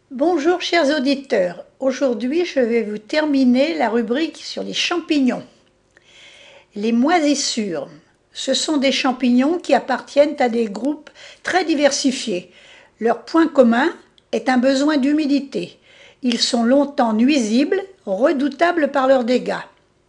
Bonjour chers auditeurs, aujourd'hui je vais vous terminer la rubrique sur les champignons. Les moisissures, ce sont des champignons qui appartiennent à des groupes très diversifiés. Leur point commun est un besoin d'humidité. Ils sont longtemps nuisibles, redoutables par leurs dégâts.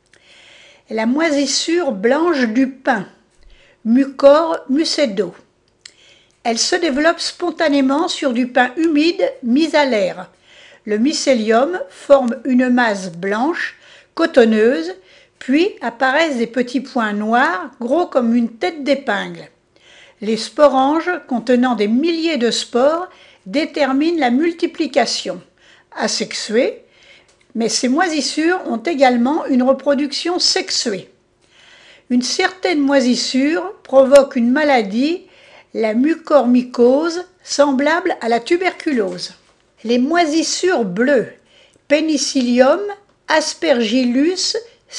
La moisissure blanche du pin, Mucor mucedo. Elle se développe spontanément sur du pain humide mis à l'air. Le mycélium forme une masse blanche, cotonneuse, puis apparaissent des petits points noirs, gros comme une tête d'épingle. Les sporanges, contenant des milliers de spores, déterminent la multiplication. Asexuées, mais ces moisissures ont également une reproduction sexuée. Une certaine moisissure provoque une maladie, la mucormycose, semblable à la tuberculose. Les moisissures bleues, Penicillium aspergillus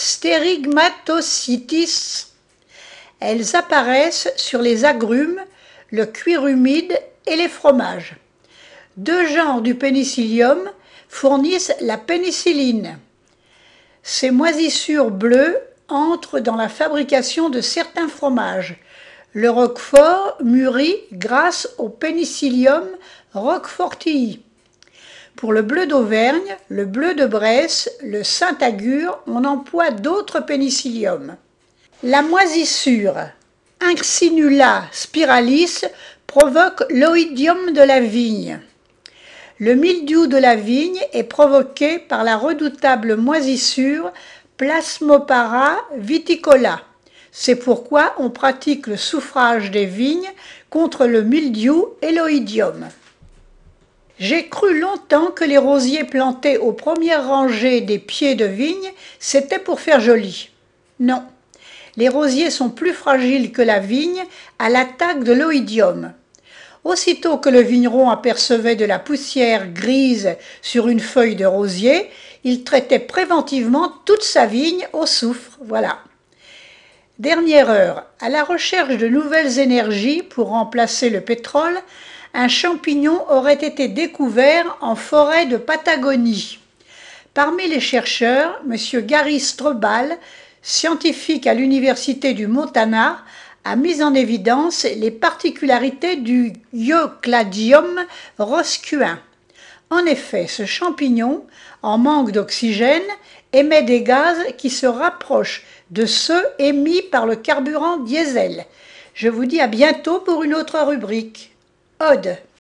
sterigmatositis. Elles apparaissent sur les agrumes, le cuir humide et les fromages. Deux genres du pénicillium fournissent la pénicilline. Ces moisissures bleues entrent dans la fabrication de certains fromages. Le roquefort mûrit grâce au Penicillium roquefortii. Pour le bleu d'Auvergne, le bleu de Bresse, le Saint-Agur, on emploie d'autres pénicilliums. La moisissure Inxinula spiralis provoque l'oïdium de la vigne. Le mildiou de la vigne est provoqué par la redoutable moisissure Plasmopara viticola. C'est pourquoi on pratique le souffrage des vignes contre le mildiou et l'oïdium. J'ai cru longtemps que les rosiers plantés aux premières rangées des pieds de vigne, c'était pour faire joli. Non, les rosiers sont plus fragiles que la vigne à l'attaque de l'oïdium. Aussitôt que le vigneron apercevait de la poussière grise sur une feuille de rosier, il traitait préventivement toute sa vigne au soufre. Voilà. Dernière heure, à la recherche de nouvelles énergies pour remplacer le pétrole, un champignon aurait été découvert en forêt de Patagonie. Parmi les chercheurs, M. Gary Strobal, scientifique à l'université du Montana, a mis en évidence les particularités du Eucladium roscuin. En effet, ce champignon, en manque d'oxygène, émet des gaz qui se rapprochent de ceux émis par le carburant diesel. Je vous dis à bientôt pour une autre rubrique. Ode.